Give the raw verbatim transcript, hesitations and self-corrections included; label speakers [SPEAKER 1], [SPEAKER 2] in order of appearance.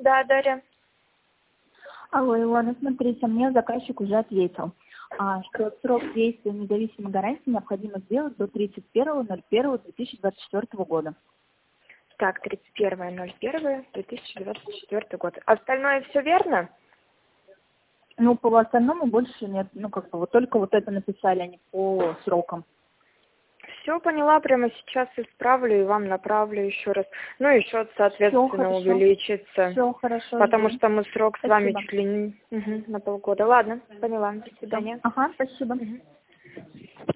[SPEAKER 1] Да, Дарья.
[SPEAKER 2] Алло, Илона, смотрите, мне заказчик уже ответил, а, что срок действия независимой гарантии необходимо сделать до тридцать первого ноль первого две тысячи двадцать четвёртого года.
[SPEAKER 1] Так, тридцать первое ноль первое две тысячи двадцать четвёртый год. Остальное все верно?
[SPEAKER 2] Ну, по остальному больше нет. Ну, как бы вот только вот это написали, а не по срокам.
[SPEAKER 1] Все поняла, прямо сейчас исправлю и вам направлю еще раз. Ну, и счет, соответственно, увеличится.
[SPEAKER 2] Все хорошо.
[SPEAKER 1] Потому
[SPEAKER 2] жду.
[SPEAKER 1] что мы срок
[SPEAKER 2] Спасибо.
[SPEAKER 1] с вами чуть ли не угу, на полгода. Ладно, поняла. До свидания.
[SPEAKER 2] Ага, спасибо.
[SPEAKER 1] Угу.